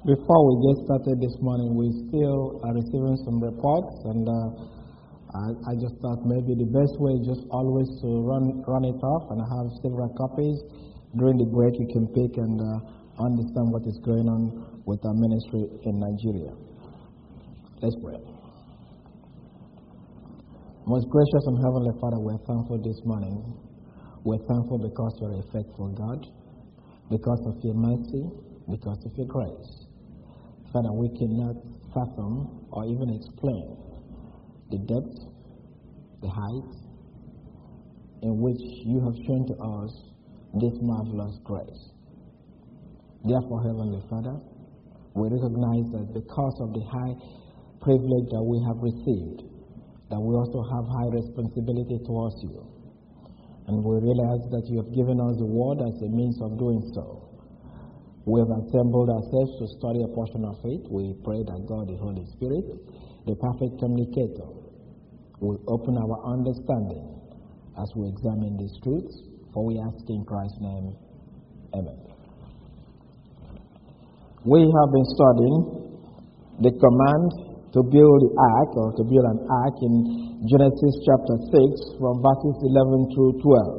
Before we get started this morning, we still are receiving some reports, and I just thought maybe the best way is just always to run it off, and I have several copies. During the break, you can pick and understand what is going on with our ministry in Nigeria. Let's pray. Most gracious and heavenly Father, we're thankful this morning. We're thankful because you're a faithful God, because of your mercy, because of your grace. Father, we cannot fathom or even explain the depth, the height in which you have shown to us this marvelous grace. Therefore, Heavenly Father, we recognize that because of the high privilege that we have received, that we also have high responsibility towards you. And we realize that you have given us the word as a means of doing so. We have assembled ourselves to study a portion of it. We pray that God, the Holy Spirit, the perfect communicator, will open our understanding as we examine these truths, for we ask in Christ's name. Amen. We have been studying the command to build the ark, or to build an ark, in Genesis chapter 6, from verses 11 through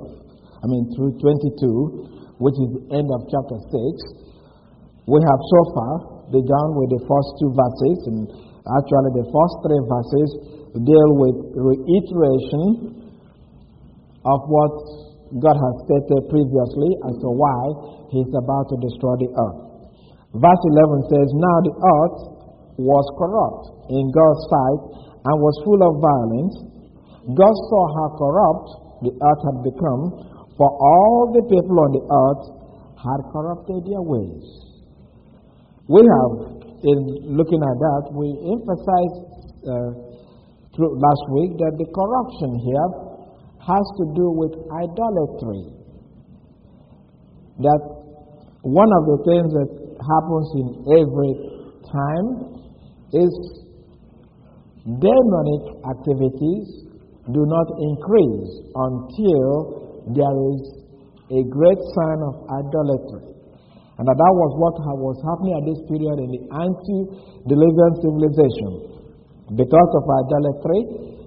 22, which is the end of chapter 6. We have so far begun with the first two verses, and actually the first three verses deal with reiteration of what God has stated previously as to why He is about to destroy the earth. Verse 11 says, "Now the earth was corrupt in God's sight and was full of violence. God saw how corrupt the earth had become, for all the people on the earth had corrupted their ways." We have, in looking at that, we emphasized through last week that the corruption here has to do with idolatry. That one of the things that happens in every time is demonic activities do not increase until there is a great sign of idolatry. And that was what was happening at this period in the ante-deliverance civilization. Because of idolatry,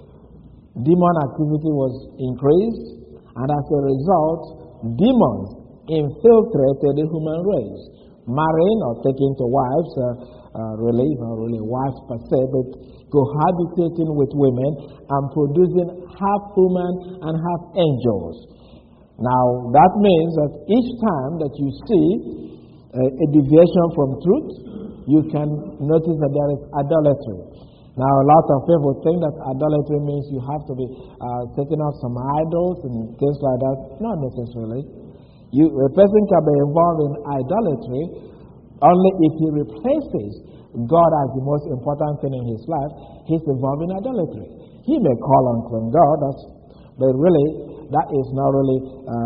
demon activity was increased, and as a result, demons infiltrated the human race, marrying or taking to wives, really wives per se, but cohabitating with women and producing half human and half angels. Now, that means that each time that you see a deviation from truth, you can notice that there is idolatry. Now, a lot of people think that idolatry means you have to be setting up some idols and things like that. Not necessarily. A person can be involved in idolatry only if he replaces God as the most important thing in his life. He's involved in idolatry. He may call on God, but really, that is not really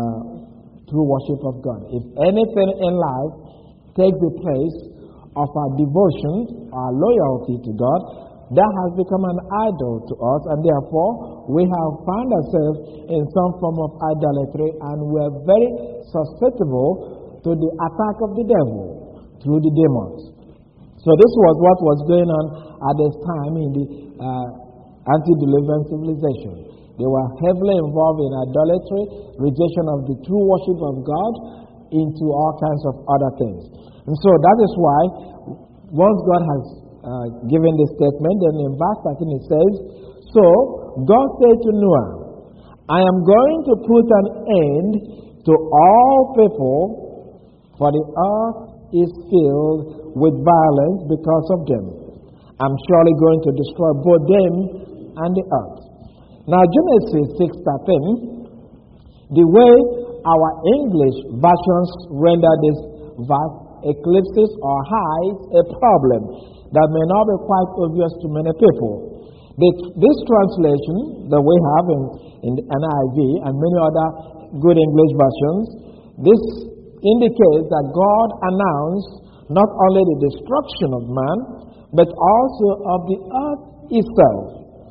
true worship of God. If anything in life takes the place of our devotion, our loyalty to God, that has become an idol to us, and therefore we have found ourselves in some form of idolatry, and we are very susceptible to the attack of the devil through the demons. So this was what was going on at this time in the ante-deliverance civilization. They were heavily involved in idolatry, rejection of the true worship of God, into all kinds of other things. And so that is why, once God has given this statement, then in verse 13 it says, "So God said to Noah, I am going to put an end to all people, for the earth is filled with violence because of them. I'm surely going to destroy both them and the earth." Now, Genesis 6:13, the way our English versions render this verse eclipses or hides a problem that may not be quite obvious to many people. This translation that we have in the NIV and many other good English versions, this indicates that God announced not only the destruction of man, but also of the earth itself.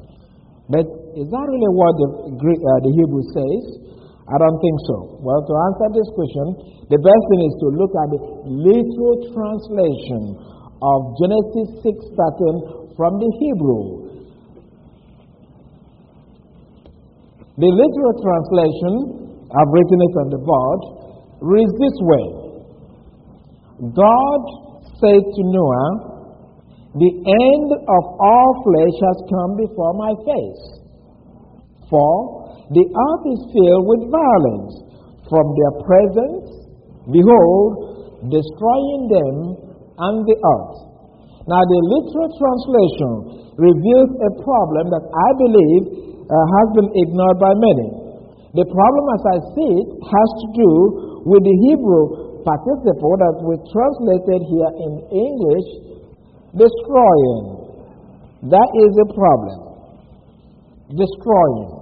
But is that really what the Hebrew says? I don't think so. Well, to answer this question, the best thing is to look at the literal translation of Genesis 6:13 from the Hebrew. The literal translation, I've written it on the board, reads this way. God said to Noah, "The end of all flesh has come before my face. For the earth is filled with violence. From their presence, behold, destroying them and the earth." Now, the literal translation reveals a problem that I believe has been ignored by many. The problem, as I see it, has to do with the Hebrew participle that we translated here in English, destroying. That is the problem. Destroying.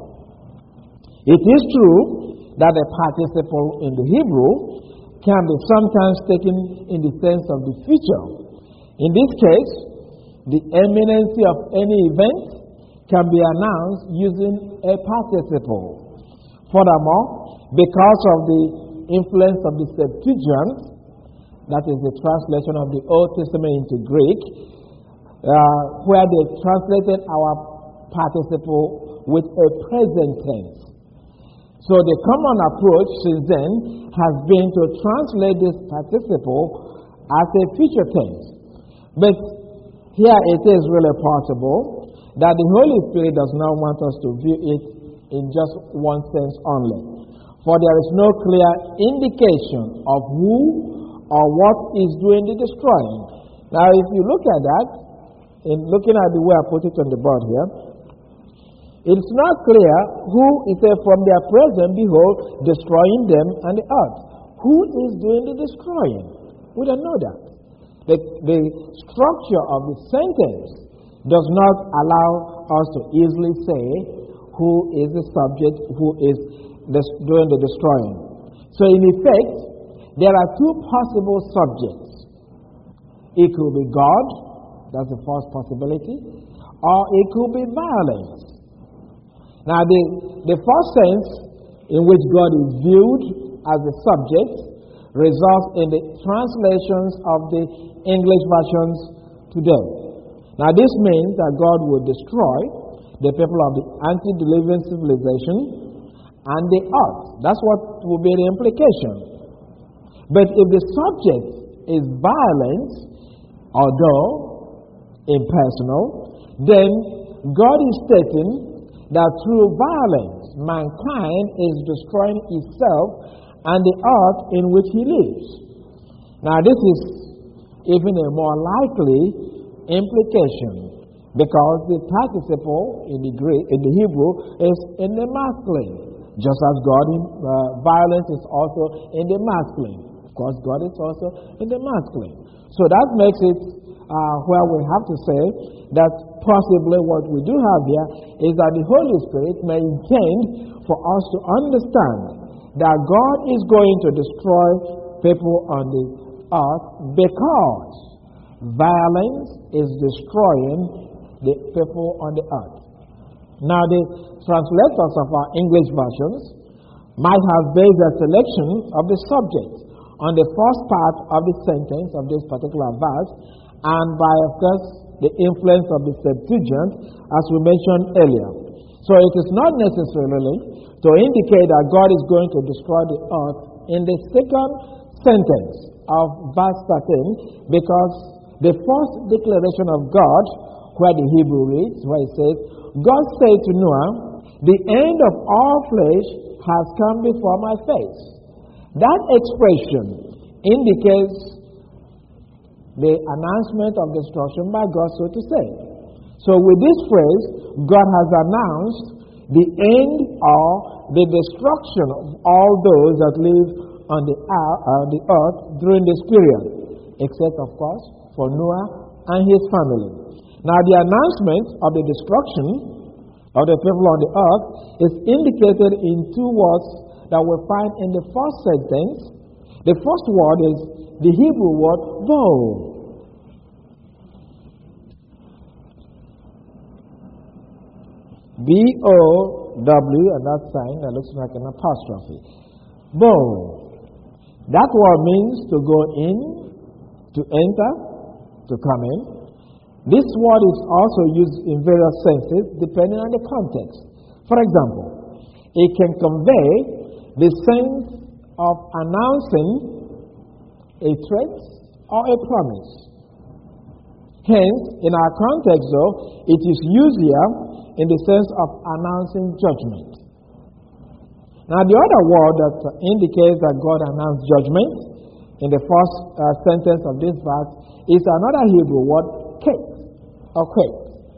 It is true that the participle in the Hebrew can be sometimes taken in the sense of the future. In this case, the imminency of any event can be announced using a participle. Furthermore, because of the influence of the Septuagint, that is the translation of the Old Testament into Greek, where they translated our participle with a present tense. So the common approach since then has been to translate this participle as a future tense. But here it is really possible that the Holy Spirit does not want us to view it in just one sense only. For there is no clear indication of who or what is doing the destroying. Now, if you look at that, in looking at the way I put it on the board here, it's not clear who is from their presence, behold, destroying them and the earth. Who is doing the destroying? We don't know that. The structure of the sentence does not allow us to easily say who is the subject, who is doing the destroying. So in effect, there are two possible subjects. It could be God, that's the first possibility, or it could be violence. Now the first sense in which God is viewed as the subject results in the translations of the English versions today. Now this means that God will destroy the people of the antediluvian civilization and the earth. That's what will be the implication. But if the subject is violence, although impersonal, then God is stating that through violence, mankind is destroying itself and the earth in which he lives. Now this is even a more likely implication, because the participle in the Greek, in the Hebrew, is in the masculine, just as God in violence is also in the masculine. Of course, God is also in the masculine. So that makes it where we have to say that possibly what we do have here is that the Holy Spirit may intend for us to understand that God is going to destroy people on the earth because violence is destroying the people on the earth. Now, the translators of our English versions might have based their selection of the subject on the first part of the sentence of this particular verse, and by, of course, the influence of the Septuagint, as we mentioned earlier. So it is not necessarily to indicate that God is going to destroy the earth in the second sentence of verse 13, because the first declaration of God, where the Hebrew reads, where it says, God said to Noah, "The end of all flesh has come before my face." That expression indicates the announcement of destruction by God, so to say. So with this phrase, God has announced the end or the destruction of all those that live on the earth during this period, except, of course, for Noah and his family. Now, the announcement of the destruction of the people on the earth is indicated in two words that we find in the first sentence. The first word is the Hebrew word bow. B-O-W, and that sign that looks like an apostrophe. Bow. That word means to go in, to enter, to come in. This word is also used in various senses depending on the context. For example, it can convey the sense of announcing a threat or a promise. Hence, in our context though, it is used here in the sense of announcing judgment. Now, the other word that indicates that God announced judgment in the first sentence of this verse is another Hebrew word, ket, or quet.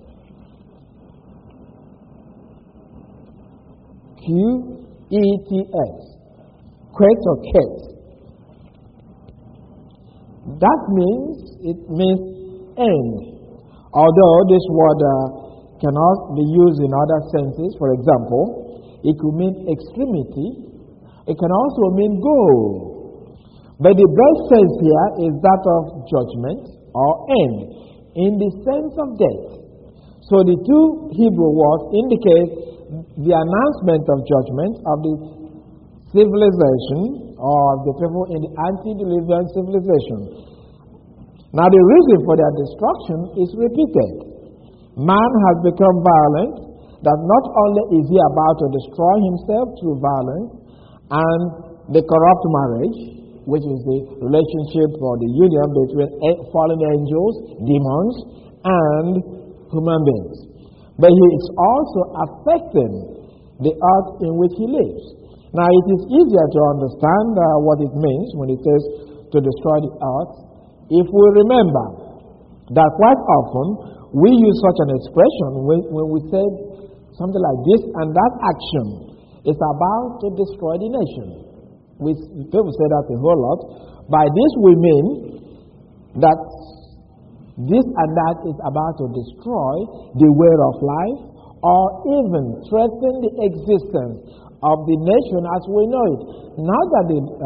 Q-E-T-S. Quet or ket. That means, it means end. Although this word cannot be used in other senses. For example, it could mean extremity. It can also mean goal. But the best sense here is that of judgment or end, in the sense of death. So the two Hebrew words indicate the announcement of judgment of the civilization or the people in the antediluvian civilization. Now the reason for their destruction is repeated. Man has become violent, that not only is he about to destroy himself through violence and the corrupt marriage, which is the relationship or the union between fallen angels, demons, and human beings, but he is also affecting the earth in which he lives. Now it is easier to understand what it means when it says to destroy the earth if we remember that quite often we use such an expression when we say something like this, and that action is about to destroy the nation. People say that a whole lot. By this we mean that this and that is about to destroy the way of life or even threaten the existence of the nation as we know it. Not that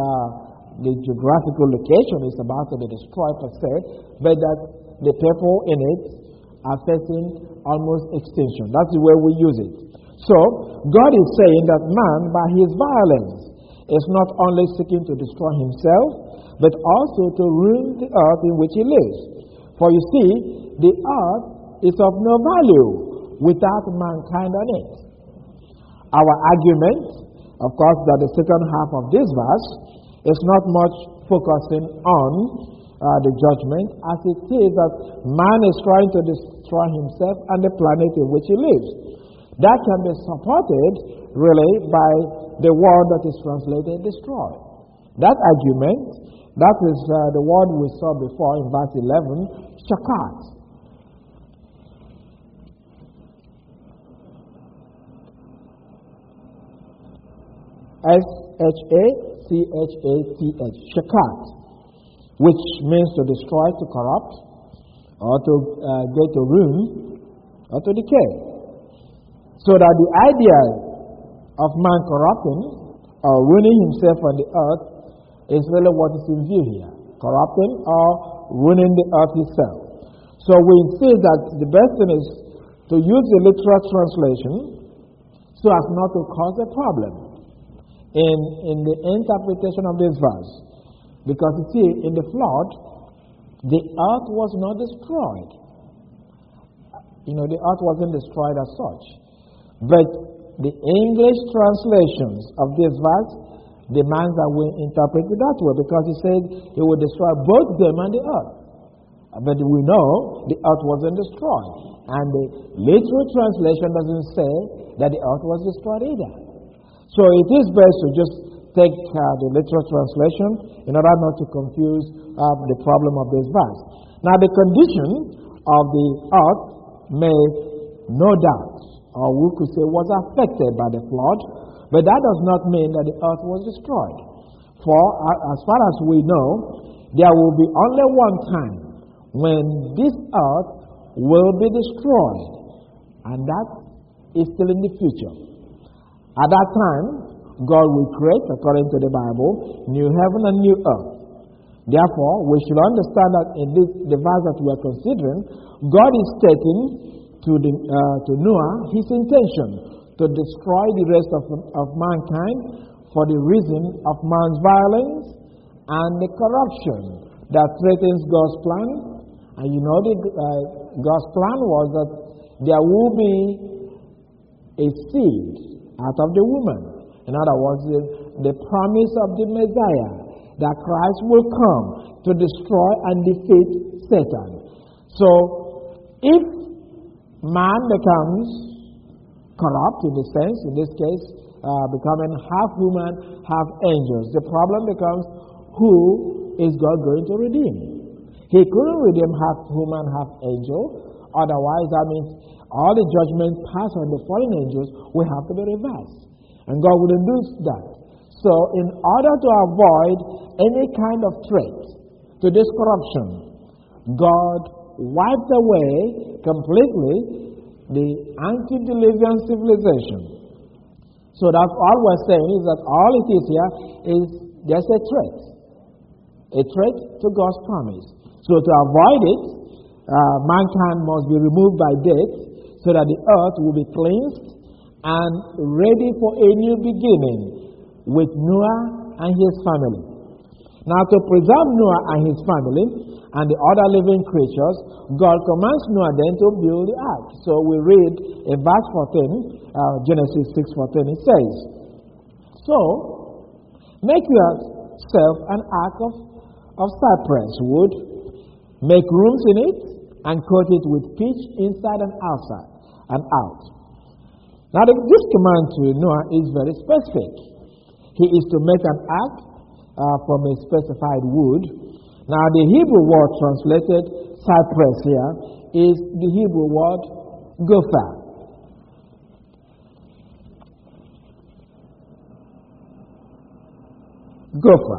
the geographical location is about to be destroyed per se, but that the people in it are facing almost extinction. That's the way we use it. So, God is saying that man, by his violence, is not only seeking to destroy himself, but also to ruin the earth in which he lives. For you see, the earth is of no value without mankind on it. Our argument, of course, that the second half of this verse is not much focusing on the judgment, as it is that man is trying to destroy himself and the planet in which he lives. That can be supported, really, by the word that is translated destroy. That argument, that is the word we saw before in verse 11, shakat. S-H-A-C-H-A-T-H, shakat, which means to destroy, to corrupt, or to get to ruin, or to decay. So that the idea of man corrupting or ruining himself on the earth is really what is in view here. Corrupting or ruining the earth itself. So we see that the best thing is to use the literal translation so as not to cause a problem in the interpretation of this verse. Because you see, in the flood, the earth was not destroyed. The earth wasn't destroyed as such. But the English translations of this verse demands that we interpret it that way, because he said he would destroy both them and the earth. But we know the earth wasn't destroyed. And the literal translation doesn't say that the earth was destroyed either. So it is best to just take the literal translation in order not to confuse the problem of this verse. Now the condition of the earth may, no doubt, or we could say was affected by the flood, but that does not mean that the earth was destroyed. For as far as we know, there will be only one time when this earth will be destroyed, and that is still in the future. At that time, God will create, according to the Bible, new heaven and new earth. Therefore, we should understand that in the verse that we are considering, God is stating to Noah his intention to destroy the rest of mankind for the reason of man's violence and the corruption that threatens God's plan And you know, God's plan was that there will be a seed out of the woman. In other words, the promise of the Messiah, that Christ will come to destroy and defeat Satan. So, if man becomes corrupt in the sense, in this case, becoming half human, half angels, the problem becomes, who is God going to redeem? He couldn't redeem half human, half angel. Otherwise, that means all the judgment passed on the fallen angels will have to be reversed. And God wouldn't do that. So, in order to avoid any kind of threat to this corruption, God wiped away completely the antediluvian civilization. So that's all we're saying, is that all it is here is just a threat to God's promise. So to avoid it, mankind must be removed by death, so that the earth will be cleansed and ready for a new beginning with Noah and his family. Now, to preserve Noah and his family and the other living creatures, God commands Noah then to build the ark. So we read in verse 14, Genesis 6:14, it says, "So, make yourself an ark of cypress wood, make rooms in it, and coat it with pitch inside and outside and out." Now, this command to Noah is very specific. He is to make an ark from a specified wood. Now, the Hebrew word translated cypress here is the Hebrew word gopher. Gopher.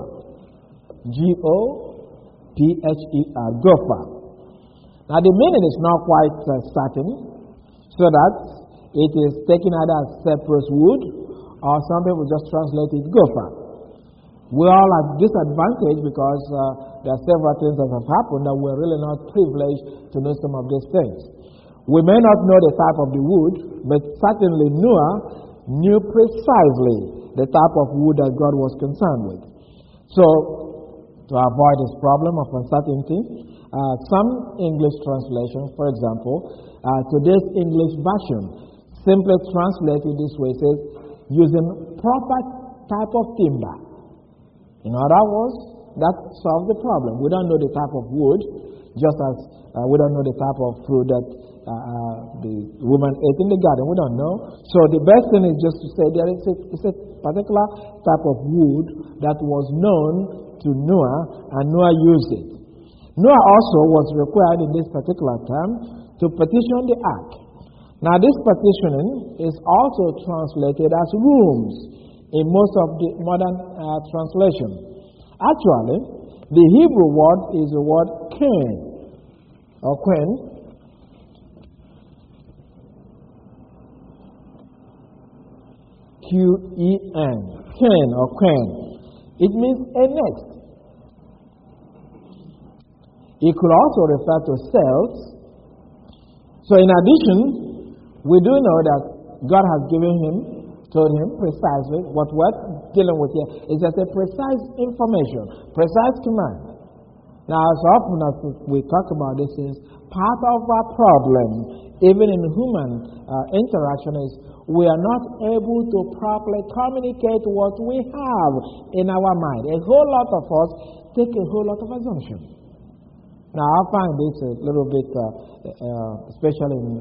G-O-P-H-E-R. Gopher. Now, the meaning is not quite certain, so that it is taken either as cypress wood, or some people just translate it gopher. We all at disadvantage because there are several things that have happened that we're really not privileged to know some of these things. We may not know the type of the wood, but certainly Noah knew precisely the type of wood that God was concerned with. So, to avoid this problem of uncertainty, some English translations, for example, today's English version simply translated this way, says, using proper type of timber. In other words, that solves the problem. We don't know the type of wood, just as we don't know the type of fruit that the woman ate in the garden. We don't know. So the best thing is just to say there is a particular type of wood that was known to Noah, and Noah used it. Noah also was required in this particular time to petition the ark. Now, this petitioning is also translated as rooms in most of the modern translations. Actually, the Hebrew word is the word ken, or quen. Q-E-N. Ken, or quen. It means a nest. It could also refer to cells. So in addition, we do know that God has told him precisely what we're dealing with here is just a precise information, precise command. Now, as often as we talk about this, is part of our problem, even in human interaction, is we are not able to properly communicate what we have in our mind. A whole lot of us take a whole lot of assumptions. Now, I find this a little bit, especially in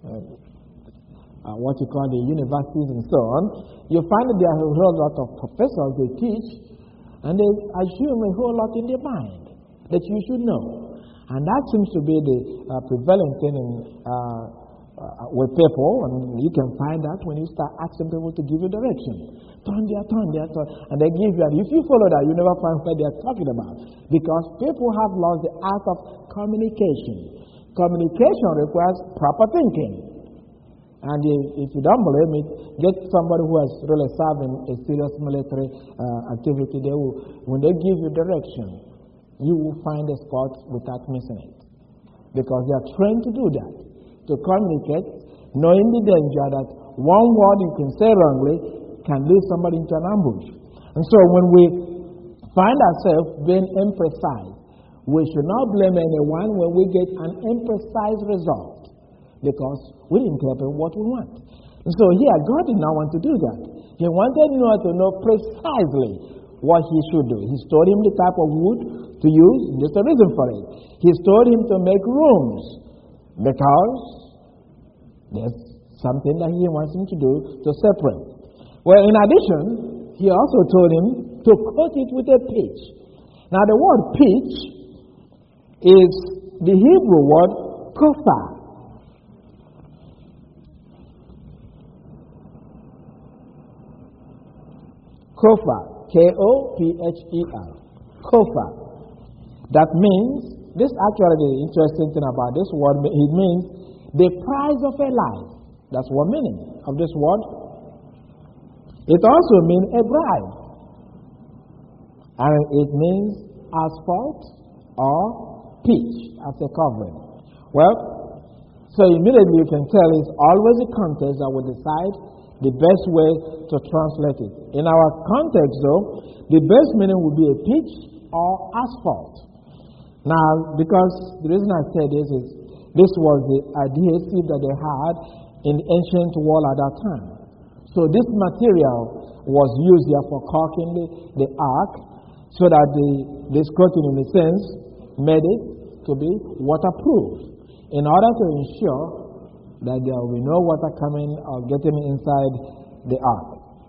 what you call the universities and so on. You find that there are a whole lot of professors they teach, and they assume a whole lot in their mind that you should know. And that seems to be the prevailing thing with people, and you can find that when you start asking people to give you direction. Turn there, and they give you, and if you follow that, you never find what they are talking about. Because people have lost the art of communication. Communication requires proper thinking. And if you don't believe me, get somebody who has really served in a serious military activity. They will, when they give you direction, you will find a spot without missing it. Because they are trained to do that, to communicate, knowing the danger that one word you can say wrongly can lead somebody into an ambush. And so when we find ourselves being imprecise, We should not blame anyone when we get an imprecise result, because we interpret what we want. And so here, God did not want to do that. He wanted Noah to know precisely what he should do. He told him the type of wood to use. There's a reason for it. He told him to make rooms, because there's something that he wants him to do to separate. Well, in addition, he also told him to coat it with a pitch. Now, the word pitch is the Hebrew word kofa. Kofa, K-O-P-H-E-R, kofa. That means, this actually the interesting thing about this word, it means the price of a life. That's one meaning of this word. It also means a bride. And it means asphalt or pitch as a covering. Well, so immediately you can tell it's always the context that will decide the best way to translate it. In our context, though, the best meaning would be a pitch or asphalt. Now, because the reason I say this is this was the adhesive that they had in the ancient world at that time. So this material was used here for caulking the ark, so that this coating, in a sense, made it to be waterproof, in order to ensure that there will be no water coming or getting inside the ark.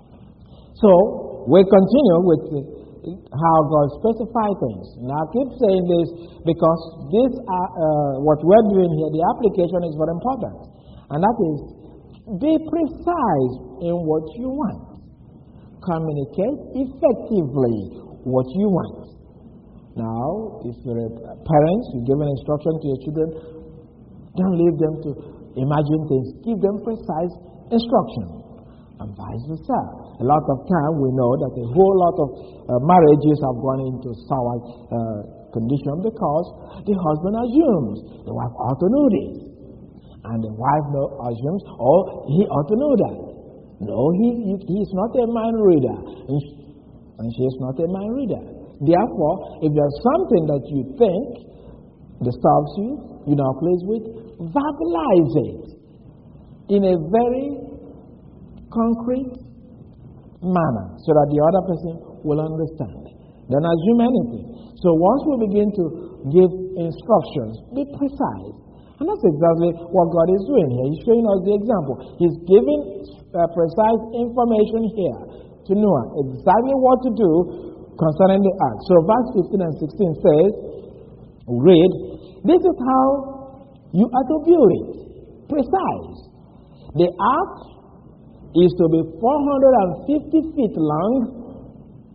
So we continue with how God specified things. Now I keep saying this because this what we're doing here, the application is very important, and that is be precise in what you want. Communicate effectively what you want. Now, if you're a parent, you give an instruction to your children, don't leave them to imagine things. Give them precise instruction, and vice versa. A lot of time we know that a whole lot of marriages have gone into sour condition because the husband assumes the wife ought to know this, and the wife assumes, oh, he ought to know that. No, he is not a mind reader, and she is not a mind reader. Therefore, if there's something that you think disturbs you, you're not pleased with, verbalize it in a very concrete manner so that the other person will understand. Don't assume anything. So once we begin to give instructions, be precise. And that's exactly what God is doing here. He's showing us the example. He's giving precise information here to Noah, exactly what to do concerning the ark. So verse 15 and 16 says, read, this is how you are to build it. Precise. The ark is to be 450 feet long,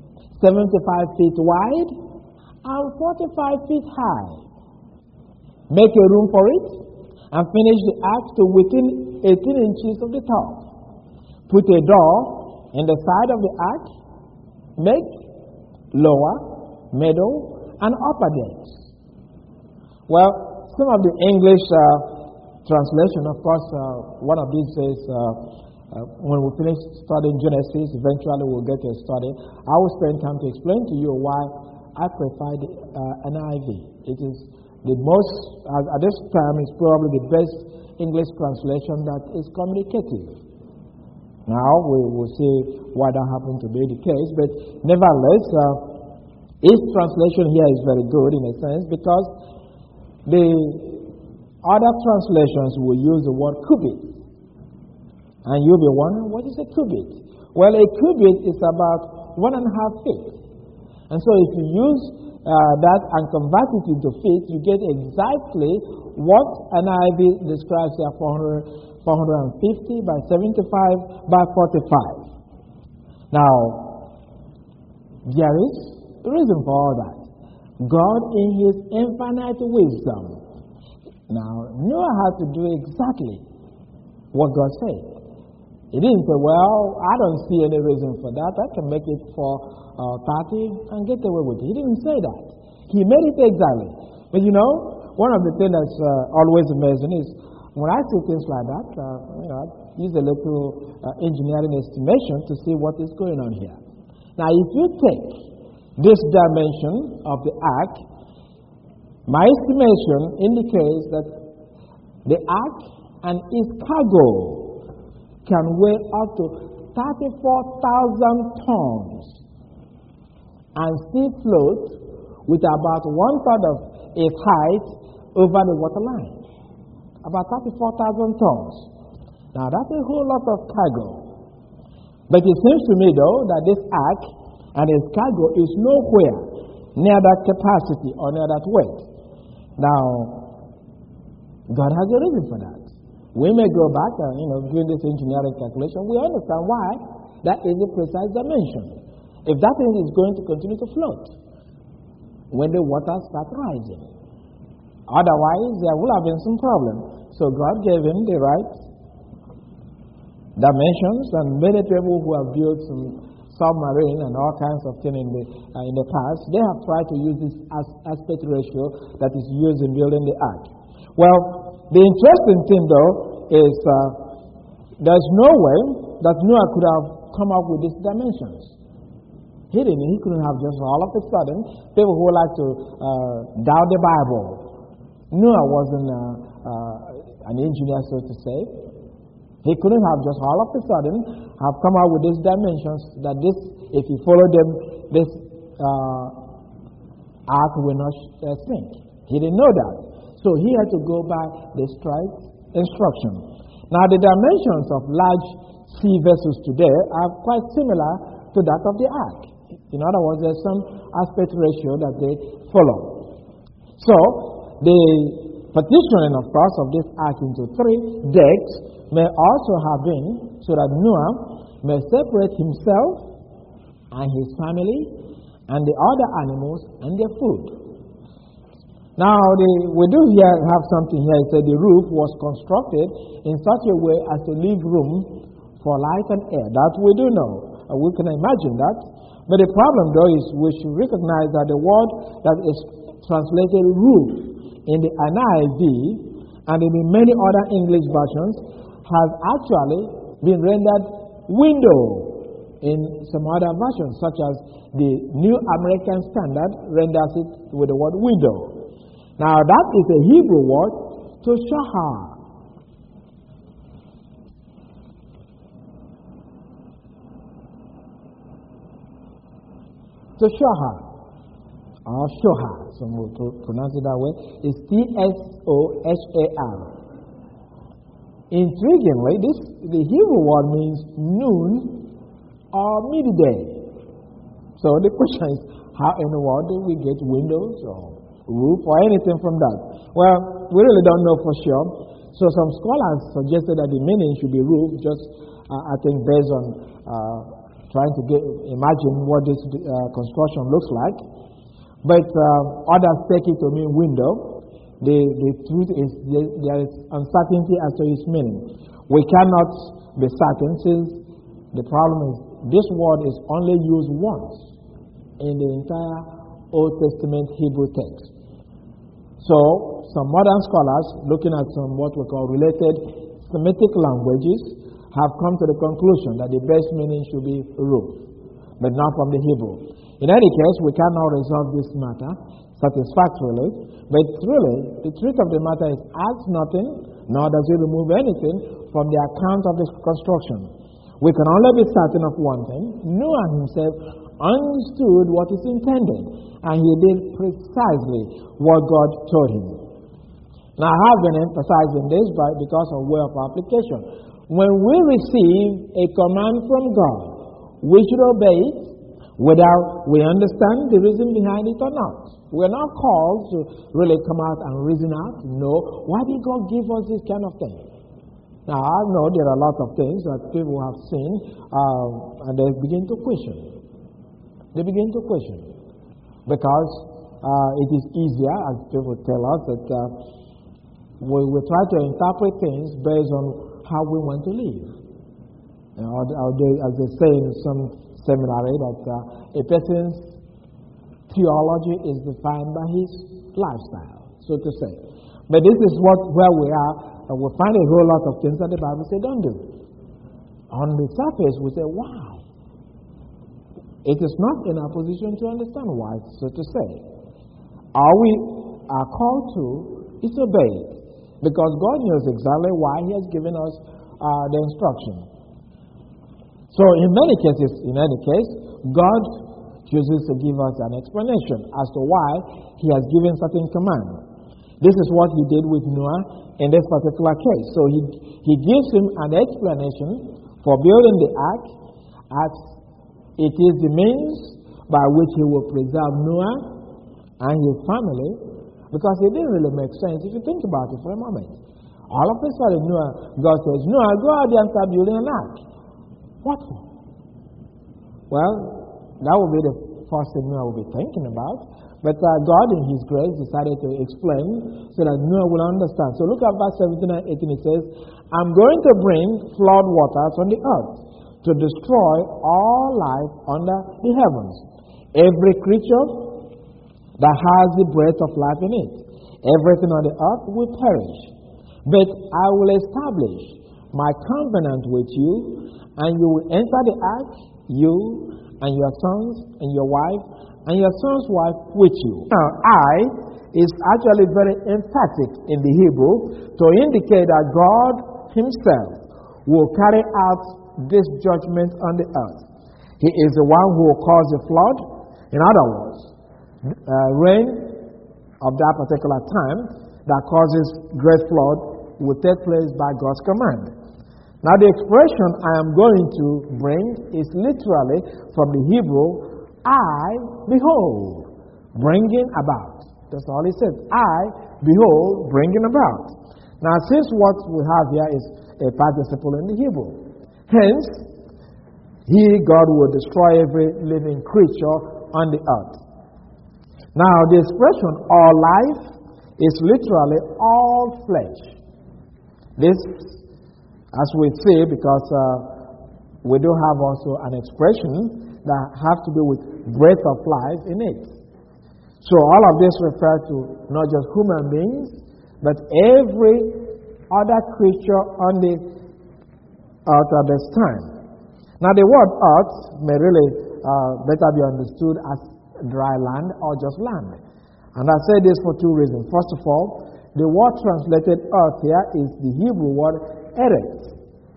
75 feet wide, and 45 feet high. Make a room for it, and finish the ark to within 18 inches of the top. Put a door in the side of the ark. Make lower, middle, and upper decks. Well, some of the English translation, of course, one of these says, when we finish studying Genesis, eventually we'll get to a study. I will spend time to explain to you why I prefer the NIV. It is the most, at this time, it's probably the best English translation that is communicative. Now, we will see why that happened to be the case, but nevertheless, his translation here is very good in a sense, because the other translations will use the word cubit. And you'll be wondering, what is a cubit? Well, a cubit is about 1.5 feet. And so if you use that and convert it into feet, you get exactly what NIV describes here, 450 by 75 by 45. Now, there is a reason for all that. God, in His infinite wisdom, now Noah had to do exactly what God said. He didn't say, well, I don't see any reason for that. I can make it for 30 and get away with it. He didn't say that. He made it exactly. But you know, one of the things that's always amazing is when I see things like that, I use a little engineering estimation to see what is going on here. Now, if you take this dimension of the ark My estimation indicates that the ark and its cargo can weigh up to 34,000 tons and still float with about 1/3 of its height over the waterline. About 34,000 tons. Now that's a whole lot of cargo. But it seems to me, though, that this ark and its cargo is nowhere near that capacity or near that weight. Now, God has a reason for that. We may go back and, doing this engineering calculation, we understand why that is a precise dimension. If that thing is going to continue to float when the waters start rising. Otherwise, there will have been some problem. So God gave him the right dimensions, and many people who have built some submarine and all kinds of things in the past, they have tried to use this aspect ratio that is used in building the ark. Well, the interesting thing, though, is there's no way that Noah could have come up with these dimensions. He couldn't have just all of a sudden. People who like to doubt the Bible. Noah wasn't an engineer, so to say. He couldn't have just all of a sudden have come out with these dimensions that this, if you follow them, this ark will not sink. He didn't know that. So he had to go by the straight instruction. Now the dimensions of large sea vessels today are quite similar to that of the ark. In other words, there's some aspect ratio that they follow. So the partitioning, of course, of this ark into 3 decks may also have been so that Noah may separate himself and his family and the other animals and their food. Now, we do here have something here. It said the roof was constructed in such a way as to leave room for light and air. That we do know. We can imagine that. But the problem, though, is we should recognize that the word that is translated roof in the NIV and in many other English versions has actually been rendered window in some other versions, such as the New American Standard renders it with the word window. Now, that is a Hebrew word, toshahar. Toshahar, or shohar, some will pronounce it that way, is T-S-O-H-A-R. Intriguingly, the Hebrew word means noon or midday. So the question is, how in the world do we get windows or roof or anything from that? Well, we really don't know for sure. So some scholars suggested that the meaning should be roof, just I think based on trying to imagine what this construction looks like. But others take it to mean window. The truth is there is uncertainty as to its meaning. We cannot be certain, since the problem is this word is only used once in the entire Old Testament Hebrew text. So some modern scholars, looking at some what we call related Semitic languages, have come to the conclusion that the best meaning should be roof, but not from the Hebrew. In any case, we cannot resolve this matter satisfactorily, but really, the truth of the matter is adds nothing, nor does it remove anything from the account of this construction. We can only be certain of one thing: Noah himself understood what is intended, and he did precisely what God told him. Now, I have been emphasizing this because of way of application. When we receive a command from God, we should obey it, whether we understand the reason behind it or not. We're not called to really come out and reason out, know, why did God give us this kind of thing? Now, I know there are a lot of things that people have seen, and they begin to question. They begin to question. Because it is easier, as people tell us, that we try to interpret things based on how we want to live. As they say in some seminary, that a person's theology is defined by his lifestyle, so to say. But this is where we are, and we find a whole lot of things that the Bible says don't do. On the surface, we say, why? It is not in our position to understand why, so to say. Are we are called to is obeyed. Because God knows exactly why He has given us the instruction. So in any case, God chooses to give us an explanation as to why He has given certain commands. This is what He did with Noah in this particular case. So He gives him an explanation for building the ark, as it is the means by which He will preserve Noah and his family, because it didn't really make sense if you think about it for a moment. All of a sudden, God says, Noah, go out there and start building an ark. What for? Well, that would be the first thing Noah will be thinking about. But God, in His grace, decided to explain so that Noah will understand. So look at verse 17 and 18. It says, I'm going to bring flood waters on the earth to destroy all life under the heavens. Every creature that has the breath of life in it. Everything on the earth will perish. But I will establish my covenant with you, and you will enter the ark, you and your sons and your wife and your son's wife with you. Now, I is actually very emphatic in the Hebrew to indicate that God Himself will carry out this judgment on the earth. He is the one who will cause the flood. In other words, rain of that particular time that causes great flood will take place by God's command. Now, the expression I am going to bring is literally from the Hebrew, I behold, bringing about. That's all it says. I behold, bringing about. Now, since what we have here is a participle in the Hebrew, hence, God, will destroy every living creature on the earth. Now, the expression all life is literally all flesh. This, as we see, because we do have also an expression that has to do with breath of life in it. So all of this refers to not just human beings, but every other creature on the earth at this time. Now, the word earth may really better be understood as dry land or just land. And I say this for two reasons. First of all, the word translated earth here is the Hebrew word eretz.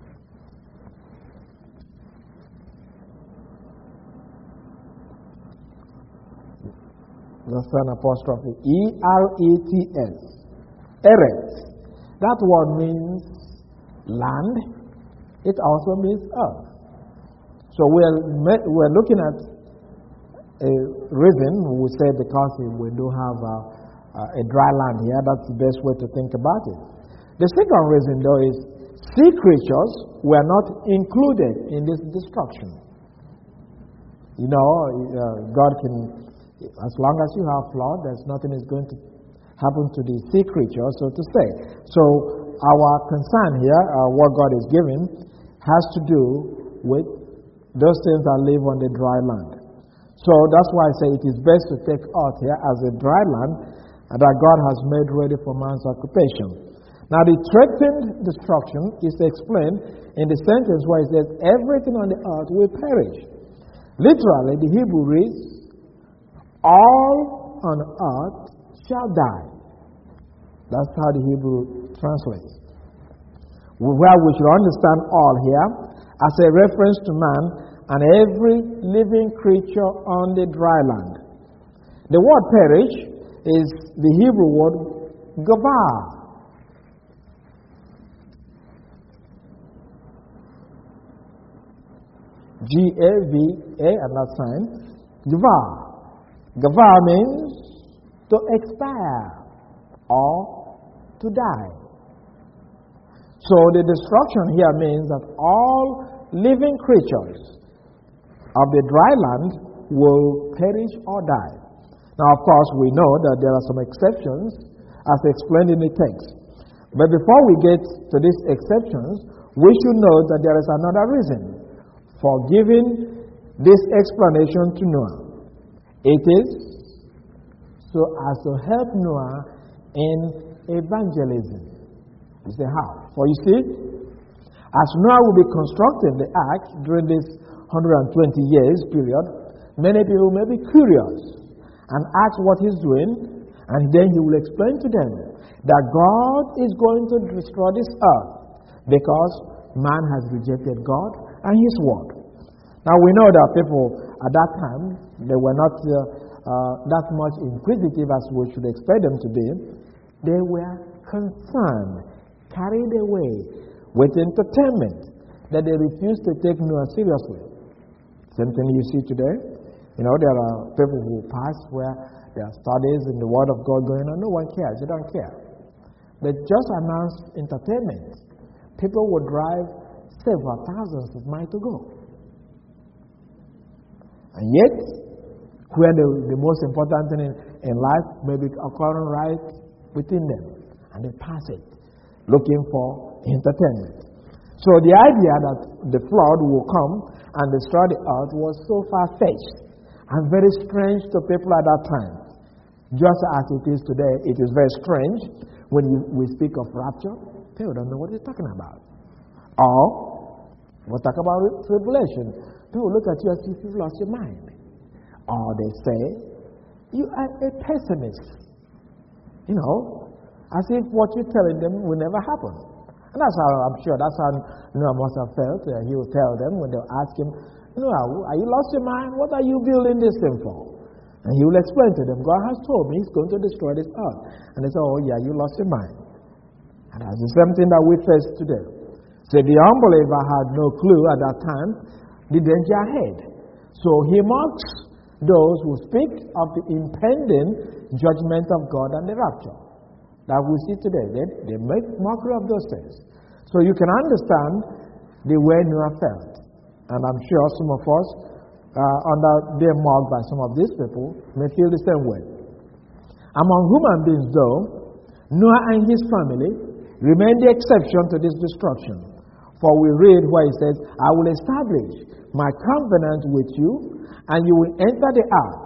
That's an apostrophe. E-R-E-T-S. Eretz. That word means land. It also means earth. So we're looking at a reason, we say, because we do have a dry land here. That's the best way to think about it. The second reason, though, is sea creatures were not included in this destruction. You know, God can, as long as you have flood, there's nothing is going to happen to the sea creatures, so to say. So our concern here, what God is giving, has to do with those things that live on the dry land. So that's why I say it is best to take earth here as a dry land that God has made ready for man's occupation. Now, the threatened destruction is explained in the sentence where it says, everything on the earth will perish. Literally, the Hebrew reads, all on earth shall die. That's how the Hebrew translates. Where we should understand all here as a reference to man and every living creature on the dry land. The word perish is the Hebrew word gavar. G-A-V-A, and that sign, gavar. Gavar means to expire or to die. So the destruction here means that all living creatures of the dry land will perish or die. Now, of course, we know that there are some exceptions as explained in the text. But before we get to these exceptions, we should know that there is another reason for giving this explanation to Noah. It is so as to help Noah in evangelism. You say how? For you see, as Noah will be constructing the ark during this 120 years period, many people may be curious and ask what he's doing And then he will explain to them that God is going to destroy this earth because man has rejected God and his word. Now we know that people at that time, they were not that much inquisitive as we should expect them to be. They were concerned, carried away with entertainment, that they refused to take Noah seriously. Same thing you see today. You know, there are people who pass where there are studies in the Word of God going on. No one cares. They don't care. They just announce entertainment. People would drive several thousands of miles to go. And yet, where the most important thing in life may be occurring right within them. And they pass it, looking for entertainment. So the idea that the flood will come and destroy the earth was so far-fetched and very strange to people at that time. Just as it is today, it is very strange when we speak of rapture. People don't know what you're talking about. Or, we'll talk about tribulation. People look at you as if you've lost your mind. Or they say, you are a pessimist. You know, as if what you're telling them will never happen. And that's how, I'm sure, that's how Noah must have felt. He will tell them when they'll ask him, Noah, are you lost your mind? What are you building this thing for? And he will explain to them, God has told me he's going to destroy this earth. And they say, oh yeah, you lost your mind. And that's the same thing that we face today. So the unbeliever had no clue at that time the danger ahead. So he mocks those who speak of the impending judgment of God and the rapture that we see today. They make mockery of those things. So you can understand the way Noah felt. And I'm sure some of us, under being mocked by some of these people, may feel the same way. Among human beings, though, Noah and his family remain the exception to this destruction. For we read where he says, I will establish my covenant with you, and you will enter the ark,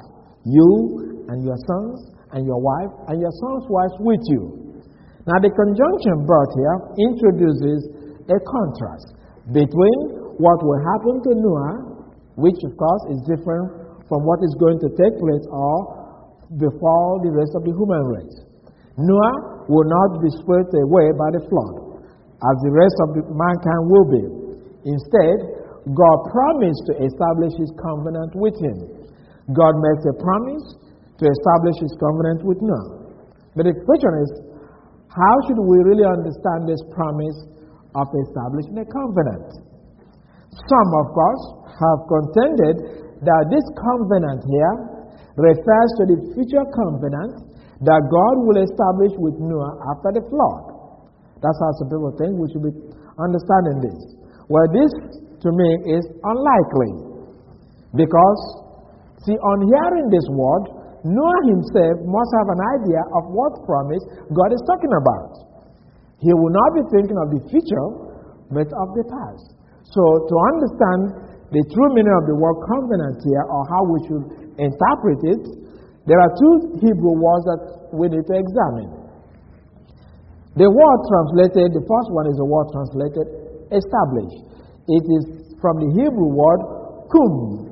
you and your sons and your wife and your sons' wives with you. Now the conjunction brought here introduces a contrast between what will happen to Noah, which of course is different from what is going to take place or before the rest of the human race. Noah will not be swept away by the flood, as the rest of mankind will be. Instead, God promised to establish his covenant with him. God makes a promise to establish his covenant with Noah. But the question is, how should we really understand this promise of establishing a covenant? Some, of course, have contended that this covenant here refers to the future covenant that God will establish with Noah after the flood. That's how some people think we should be understanding this. Well, this to me is unlikely. Because, see, on hearing this word, Noah himself must have an idea of what promise God is talking about. He will not be thinking of the future, but of the past. So, to understand the true meaning of the word covenant here, or how we should interpret it, there are two Hebrew words that we need to examine. The word translated, the first one is the word translated establish. It is from the Hebrew word kum.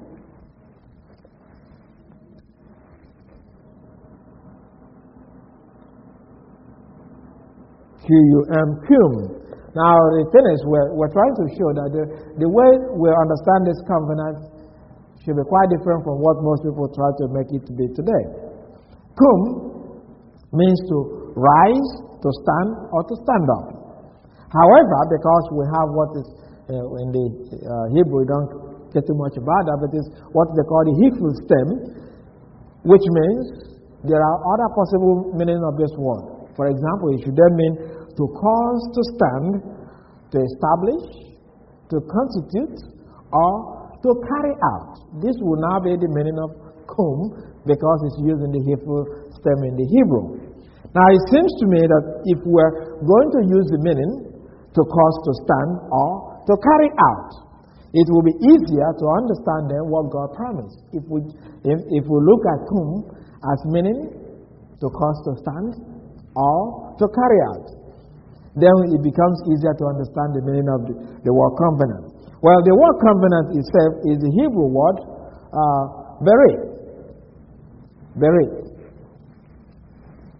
Q-U-M, kum. Now the thing is, we're trying to show that the way we understand this covenant should be quite different from what most people try to make it to be today. Kum means to rise, to stand, or to stand up. However, because we have what is in the Hebrew, we don't get too much about that, but it's what they call the Hebrew stem, which means there are other possible meanings of this word. For example, it should then mean to cause to stand, to establish, to constitute, or to carry out. This will now be the meaning of kum because it's used in the Hebrew stem in the Hebrew. Now it seems to me that if we're going to use the meaning to cause to stand or to carry out, it will be easier to understand then what God promised. If we look at kum as meaning to cause to stand or to carry out, then it becomes easier to understand the meaning of the word covenant. Well, the word covenant itself is the Hebrew word berit. Berit.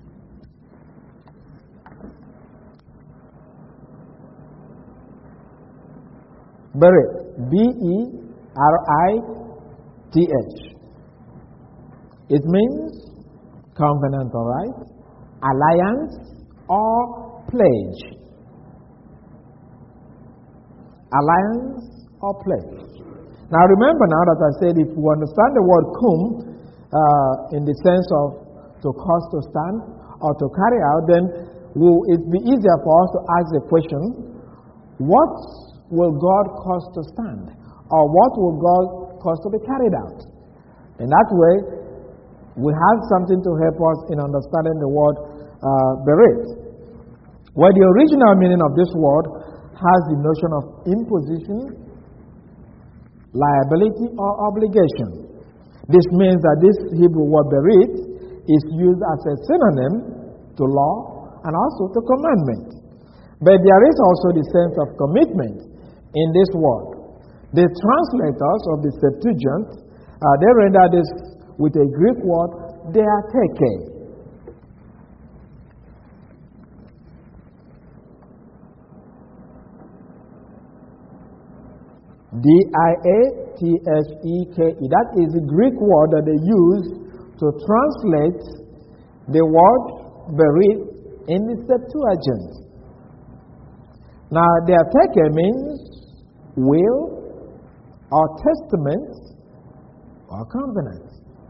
Berith. B-E-R-I-T-H. It means covenant, all right? Alliance or pledge. Alliance or pledge. Now remember now that I said if we understand the word cum in the sense of to cause to stand or to carry out, then it'd be easier for us to ask the question, what will God cause to stand? Or what will God cause to be carried out? In that way, we have something to help us in understanding the word berith. Well, the original meaning of this word has the notion of imposition, liability, or obligation. This means that this Hebrew word berith is used as a synonym to law and also to commandment. But there is also the sense of commitment in this word. The translators of the Septuagint, they render this with a Greek word, diatheke. D-I-A-T-H-E-K-E. That is the Greek word that they use to translate the word berith in the Septuagint. Now, diatheke means will or testament or covenant.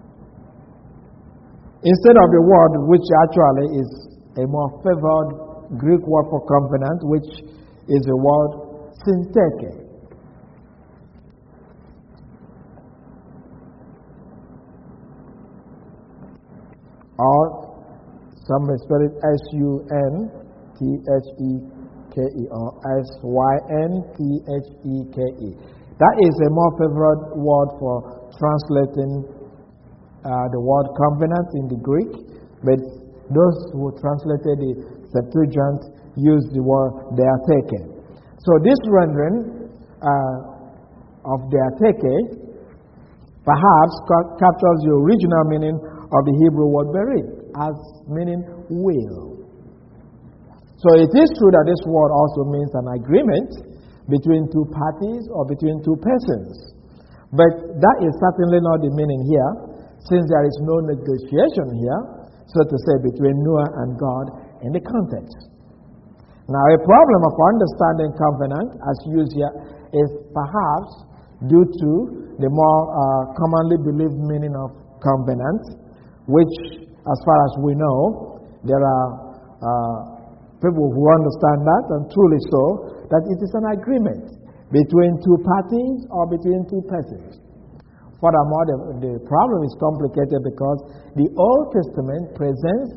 Instead of the word which actually is a more favored Greek word for covenant, which is the word syntheke. Or some may spell it S-U-N-T-H-E-K-E or S-Y-N-T-H-E-K-E. That is a more favorite word for translating the word covenant in the Greek, but those who translated the Septuagint used the word diatheke. So this rendering of diatheke perhaps captures the original meaning of the Hebrew word berith as meaning will. So it is true that this word also means an agreement between two parties or between two persons. But that is certainly not the meaning here, since there is no negotiation here, so to say, between Noah and God in the context. Now, a problem of understanding covenant as used here is perhaps due to the more commonly believed meaning of covenant, which, as far as we know, there are people who understand that, and truly so, that it is an agreement between two parties or between two persons. Furthermore, the problem is complicated because the Old Testament presents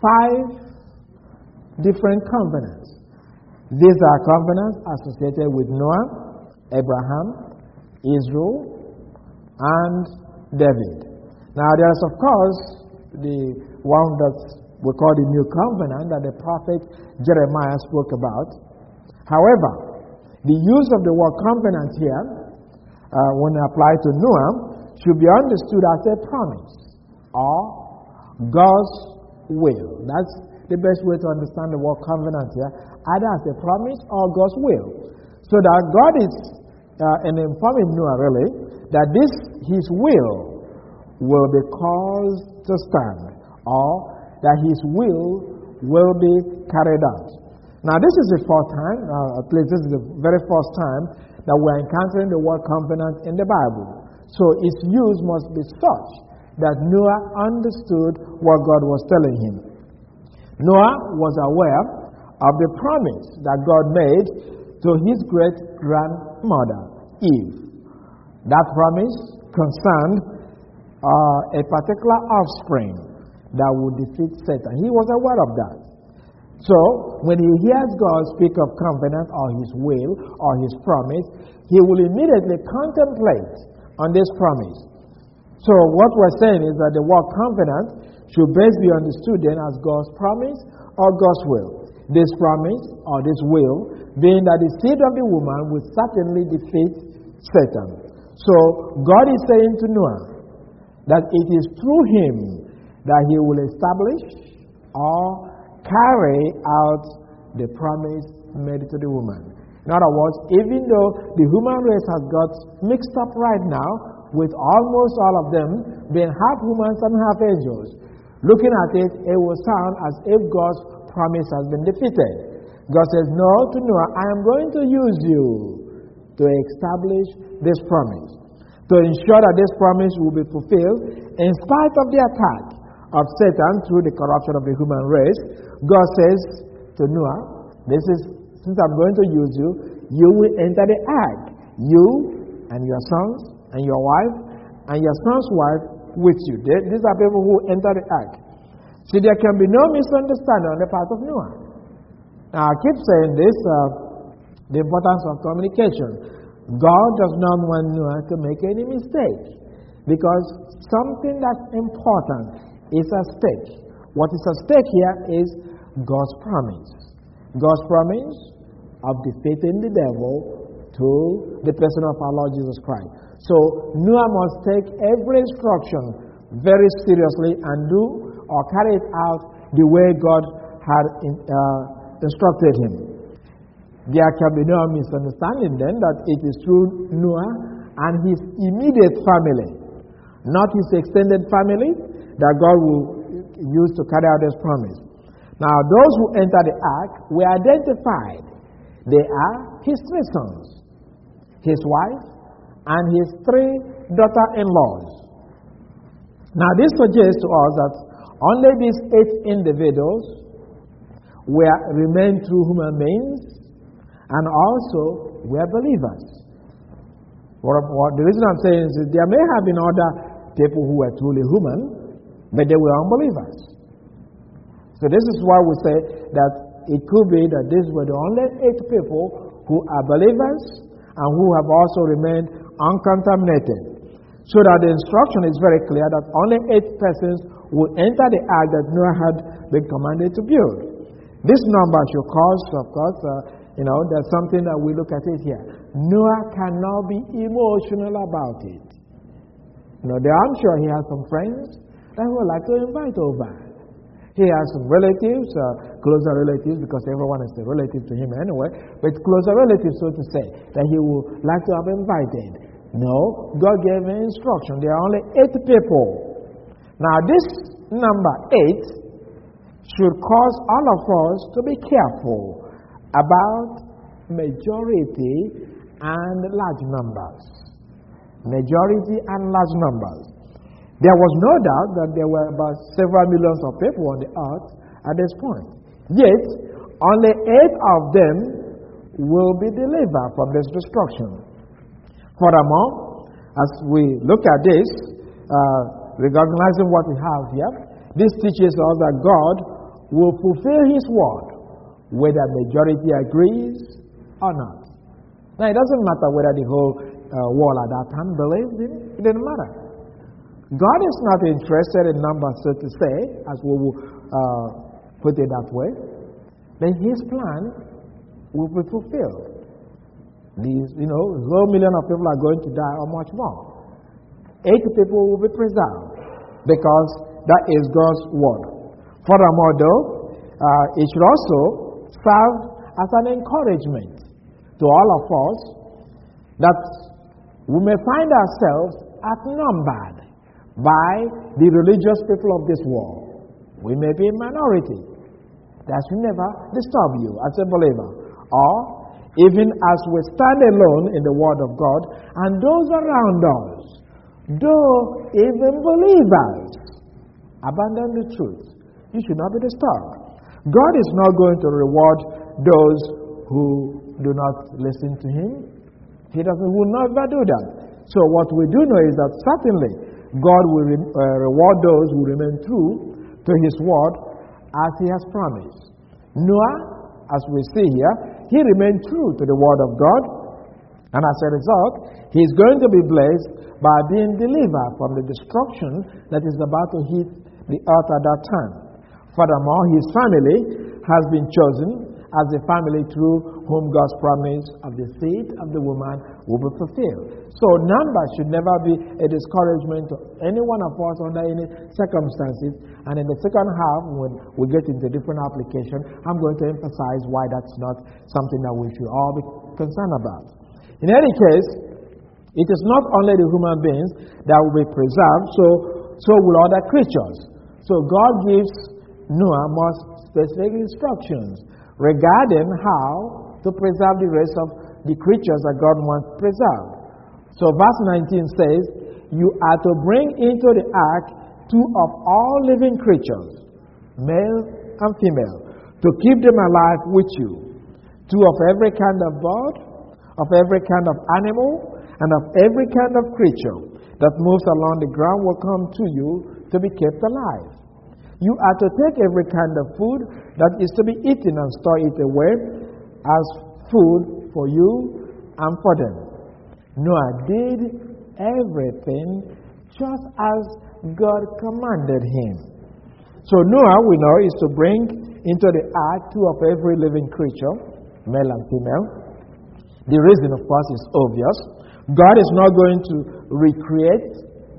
5 different covenants. These are covenants associated with Noah, Abraham, Israel, and David. Now, there is, of course, the one that we call the New Covenant that the prophet Jeremiah spoke about. However, the use of the word covenant here, when applied to Noah, should be understood as a promise or God's will. That's the best way to understand the word covenant here, either as a promise or God's will. So that God is informing Noah, really, that his will be caused to stand, or that his will be carried out. Now, this is the first time, at least this is the very first time, that we're encountering the word covenant in the Bible. So its use must be such that Noah understood what God was telling him. Noah was aware of the promise that God made to his great-grandmother, Eve. That promise concerned a particular offspring that would defeat Satan. He was aware of that. So, when he hears God speak of covenant or his will or his promise, he will immediately contemplate on this promise. So, what we're saying is that the word covenant should best be understood then as God's promise or God's will. This promise or this will being that the seed of the woman will certainly defeat Satan. So, God is saying to Noah that it is through him that he will establish or carry out the promise made to the woman. In other words, even though the human race has got mixed up right now with almost all of them being half humans and half angels, looking at it, it will sound as if God's promise has been defeated. God says, no to Noah, I am going to use you to establish this promise, to ensure that this promise will be fulfilled in spite of the attack of Satan through the corruption of the human race. God says to Noah, since I'm going to use you, you will enter the ark, you and your sons and your wife and your son's wife with you. These are people who enter the ark. See, there can be no misunderstanding on the part of Noah. Now, I keep saying this, the importance of communication. God does not want Noah to make any mistake, because something that's important is at stake. What is at stake here is God's promise. God's promise of defeating the devil through the person of our Lord Jesus Christ. So Noah must take every instruction very seriously and do or carry it out the way God had instructed him. There can be no misunderstanding then that it is through Noah and his immediate family, not his extended family, that God will use to carry out this promise. Now, those who enter the ark were identified. They are his 3 sons, his wife, and his 3 daughter-in-laws. Now, this suggests to us that only these 8 individuals remain true human beings and also were believers. The reason I'm saying is that there may have been other people who were truly human, but they were unbelievers. So this is why we say that it could be that these were the only 8 people who are believers and who have also remained uncontaminated. So that the instruction is very clear that only 8 persons will enter the ark that Noah had been commanded to build. This number should cause, of course, there's something that we look at it here. Noah cannot be emotional about it. I'm sure he has some friends that he would like to invite over. He has some relatives, closer relatives, because everyone is a relative to him anyway, but closer relatives, so to say, that he would like to have invited. No, God gave an instruction. There are only 8 people. Now, this number 8 should cause all of us to be careful about majority and large numbers. Majority and large numbers. There was no doubt that there were about several millions of people on the earth at this point. Yet, only 8 of them will be delivered from this destruction. Furthermore, as we look at this, recognizing what we have here, this teaches us that God will fulfill His word, whether majority agrees or not. Now, it doesn't matter whether the whole world at that time believed in it. It didn't matter. God is not interested in numbers, so to say, as we will put it that way. Then His plan will be fulfilled. These, whole million of people are going to die or much more. 8 people will be preserved because that is God's word. Furthermore, though, it should also serve as an encouragement to all of us that we may find ourselves outnumbered by the religious people of this world. We may be a minority. That should never disturb you as a believer. Or, even as we stand alone in the Word of God, and those around us, though even believers, abandon the truth, you should not be disturbed. God is not going to reward those who do not listen to Him. He will never do that. So what we do know is that certainly God will reward those who remain true to His word as He has promised. Noah, as we see here, he remained true to the word of God, and as a result, he is going to be blessed by being delivered from the destruction that is about to hit the earth at that time. Furthermore, his family has been chosen as a family through whom God's promise of the seed of the woman will be fulfilled. So numbers should never be a discouragement to any one of us under any circumstances. And in the second half, when we get into different application, I'm going to emphasize why that's not something that we should all be concerned about. In any case, it is not only the human beings that will be preserved, so will other creatures. So God gives Noah more specific instructions regarding how to preserve the rest of the creatures that God wants preserved. So verse 19 says, you are to bring into the ark 2 of all living creatures, male and female, to keep them alive with you. 2 of every kind of bird, of every kind of animal, and of every kind of creature that moves along the ground will come to you to be kept alive. You are to take every kind of food that is to be eaten and store it away as food for you and for them. Noah did everything just as God commanded him. So Noah, we know, is to bring into the ark 2 of every living creature, male and female. The reason, of course, is obvious. God is not going to recreate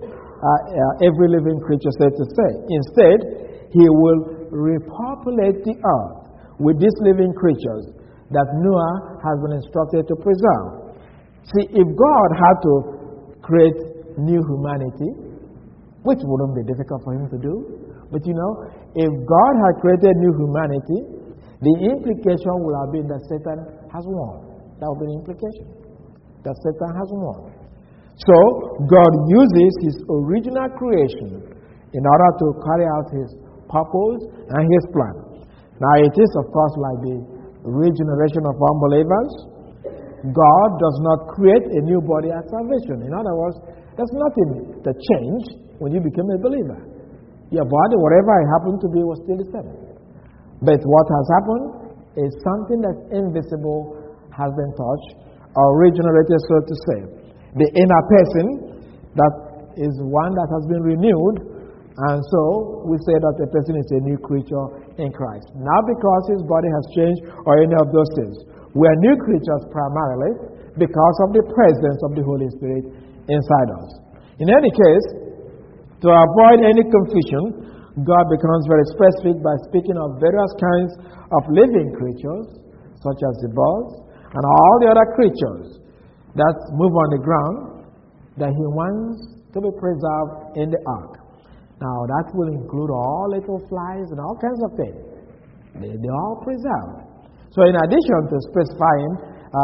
every living creature, so to say. Instead, He will repopulate the earth with these living creatures that Noah has been instructed to preserve. See, if God had to create new humanity, which wouldn't be difficult for Him to do, but you know, if God had created new humanity, the implication would have been that Satan has won. That would be the implication. That Satan has won. So, God uses His original creation in order to carry out His purpose and His plan. Now, it is, of course, like the regeneration of unbelievers. God does not create a new body at salvation. In other words, there's nothing that changed when you became a believer. Your body, whatever it happened to be, was still the same. But what has happened is something that's invisible has been touched or regenerated, so to say. The inner person, that is one that has been renewed, and so we say that the person is a new creature in Christ. Not because his body has changed or any of those things. We are new creatures primarily because of the presence of the Holy Spirit inside us. In any case, to avoid any confusion, God becomes very specific by speaking of various kinds of living creatures, such as the birds, and all the other creatures that move on the ground that He wants to be preserved in the ark. Now, that will include all little flies and all kinds of things. They're all preserved. So, in addition to specifying,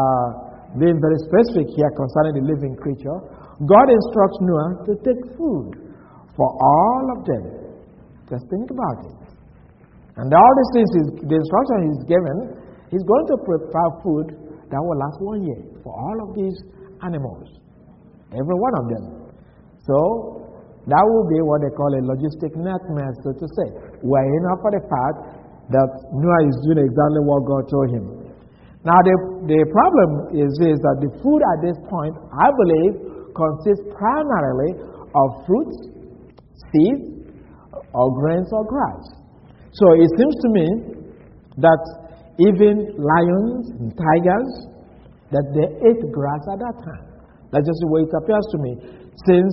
being very specific here concerning the living creature, God instructs Noah to take food for all of them. Just think about it. And all these things, the instruction He's given, He's going to prepare food that will last 1 year for all of these animals, every one of them. So that will be what they call a logistic nightmare, so to say. We're enough for the fact that Noah is doing exactly what God told him. Now the problem is that the food at this point, I believe, consists primarily of fruits, seeds, or grains or grass. So it seems to me that even lions and tigers, that they ate grass at that time. That's just the way it appears to me. Since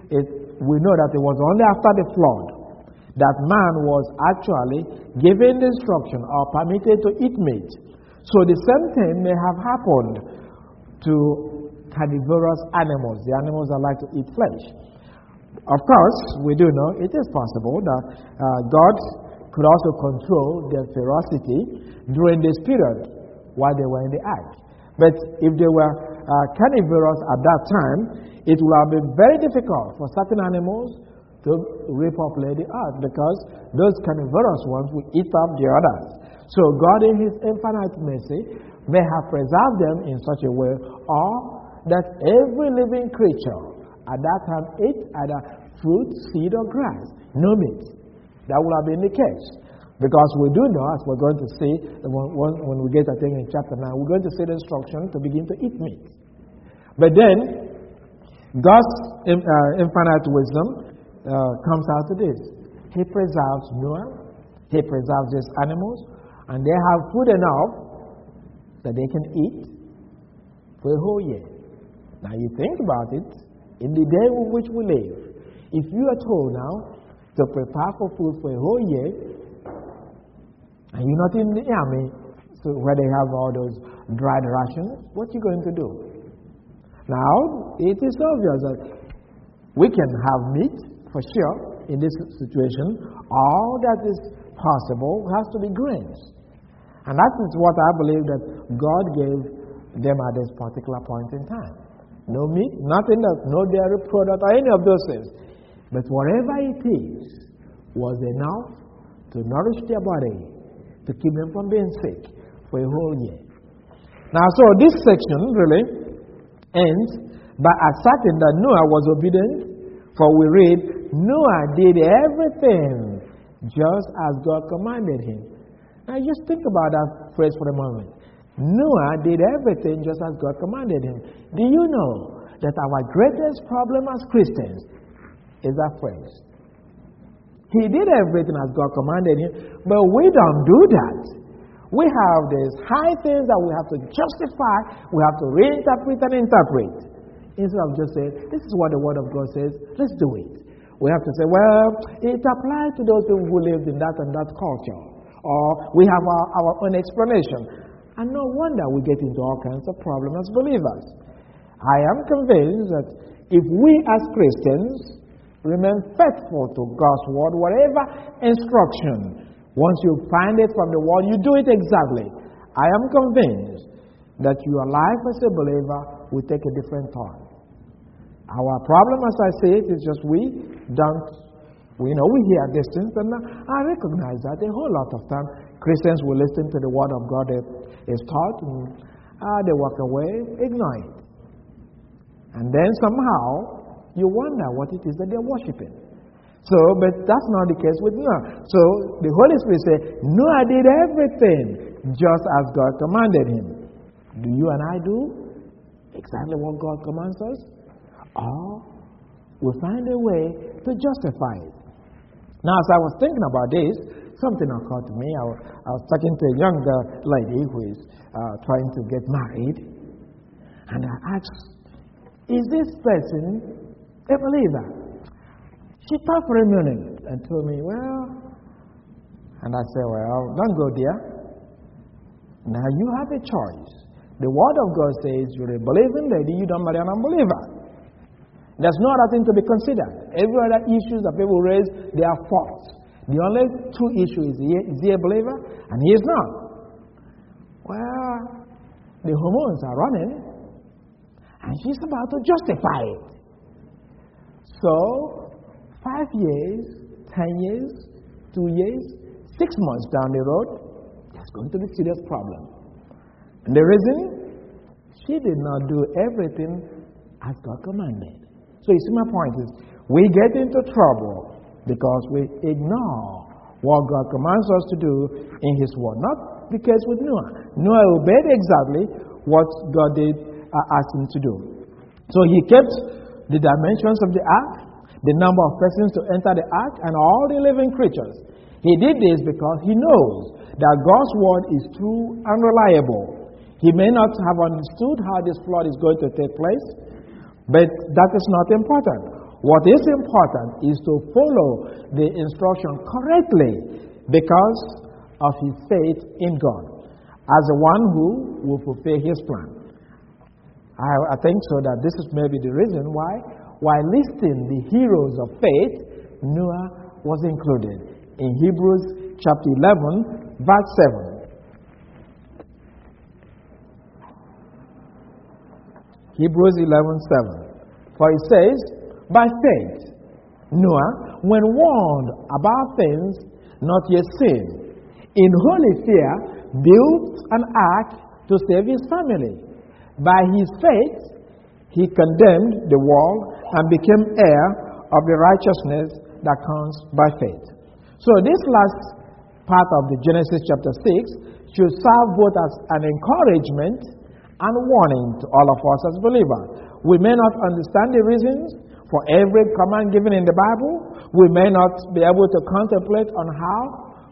we know that it was only after the flood that man was actually given the instruction or permitted to eat meat. So the same thing may have happened to carnivorous animals, the animals that like to eat flesh. Of course, we do know it is possible that God could also control their ferocity during this period while they were in the ark. But if they were carnivorous at that time, it would have been very difficult for certain animals to repopulate the earth because those carnivorous ones would eat up the others. So God in His infinite mercy may have preserved them in such a way, or that every living creature at that time ate either fruit, seed, or grass, no meat. That would have been the case. Because we do know, as we're going to see when we get, I think, in chapter 9, we're going to see the instruction to begin to eat meat. But then, God's infinite wisdom comes out to this. He preserves Noah, He preserves these animals, and they have food enough that they can eat for a whole year. Now you think about it, in the day in which we live, if you are told now to prepare for food for a whole year, and you're not in the army, so where they have all those dried rations, what are you going to do? Now, it is obvious that we can have meat, for sure, in this situation. All that is possible has to be grains. And that is what I believe that God gave them at this particular point in time. No meat, nothing else, no dairy product, or any of those things. But whatever it is was enough to nourish their body, to keep them from being sick for a whole year. Now, so this section really ends by asserting that Noah was obedient, for we read, Noah did everything just as God commanded him. Now, just think about that phrase for a moment. Noah did everything just as God commanded him. Do you know that our greatest problem as Christians is that phrase? He did everything as God commanded him, but we don't do that. We have these high things that we have to justify, we have to reinterpret and interpret. Instead of just saying, this is what the Word of God says, let's do it. We have to say, well, it applies to those who lived in that and that culture. Or we have our own explanation. And no wonder we get into all kinds of problems as believers. I am convinced that if we as Christians remain faithful to God's Word, whatever instruction, once you find it from the Word, you do it exactly. I am convinced that your life as a believer will take a different turn. Our problem, as I say it, is just we hear these things, and I recognize that a whole lot of time Christians will listen to the Word of God that is taught, and they walk away, ignore it. And then somehow you wonder what it is that they're worshiping. So, but that's not the case with Noah. So the Holy Spirit said, Noah did everything just as God commanded him. Do you and I do exactly what God commands us? Or we find a way to justify it. Now, as I was thinking about this, something occurred to me. I was talking to a younger lady who is trying to get married. And I asked, is this person a believer? She thought for a minute and told me, well, and I said, well, don't go there. Now you have a choice. The Word of God says you're a believing lady, you don't marry an unbeliever. There's no other thing to be considered. Every other issues that people raise, they are false. The only true issue is he a believer? And he is not. Well, the hormones are running, and she's about to justify it. So, 5 years, 10 years, 2 years, 6 months down the road, there's going to be a serious problem. And the reason? She did not do everything as God commanded. So you see, my point is, we get into trouble because we ignore what God commands us to do in His Word. Not the case with Noah. Noah obeyed exactly what God did ask him to do. So he kept the dimensions of the ark, the number of persons to enter the ark, and all the living creatures. He did this because he knows that God's Word is true and reliable. He may not have understood how this flood is going to take place, but that is not important. What is important is to follow the instruction correctly because of his faith in God as the one who will fulfill his plan. I think so that this is maybe the reason why, while listing the heroes of faith, Noah was included in Hebrews chapter 11, verse 7. Hebrews 11:7. For it says, by faith, Noah, when warned about things not yet seen, in holy fear, built an ark to save his family. By his faith, he condemned the world and became heir of the righteousness that comes by faith. So this last part of the Genesis chapter 6 should serve both as an encouragement and warning to all of us as believers. We may not understand the reasons for every command given in the Bible. We may not be able to contemplate on how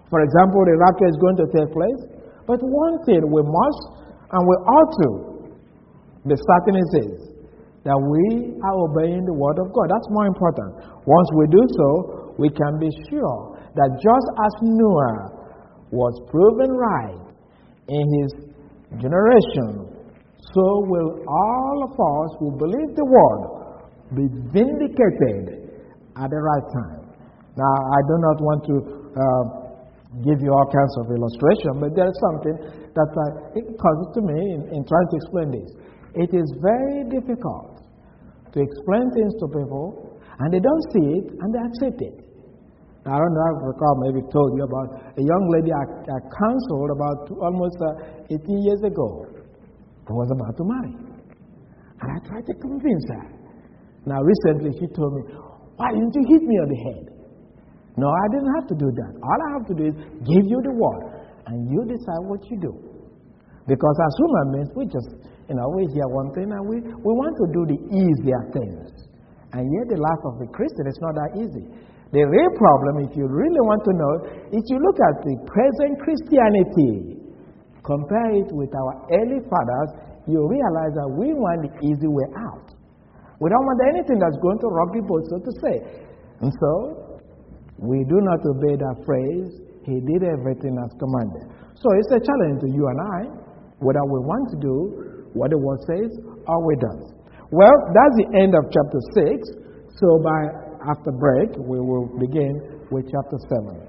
For example, the rapture is going to take place. But one thing we must and we ought to be certain is that we are obeying the word of God. That's more important. Once we do so, we can be sure that just as Noah was proven right in his generation, so will all of us who believe the word be vindicated at the right time. Now, I do not want to give you all kinds of illustration, but there is something that it occurs to me in trying to explain this. It is very difficult to explain things to people, and they don't see it, and they accept it. I don't know, I recall maybe told you about a young lady I counseled about almost 18 years ago who was about to marry. And I tried to convince her. Now, recently she told me, "Why didn't you hit me on the head?" No, I didn't have to do that. All I have to do is give you the word, and you decide what you do. Because as human beings, we just, we hear one thing, and we want to do the easier things. And yet the life of the Christian is not that easy. The real problem, if you really want to know, is you look at the present Christianity, compare it with our early fathers, you realize that we want the easy way out. We don't want anything that's going to rock the boat, so to say. And so, we do not obey that phrase, He did everything as commanded. So it's a challenge to you and I, whether we want to do what the word says or we don't. Well, that's the end of chapter 6. So after break, we will begin with chapter 7.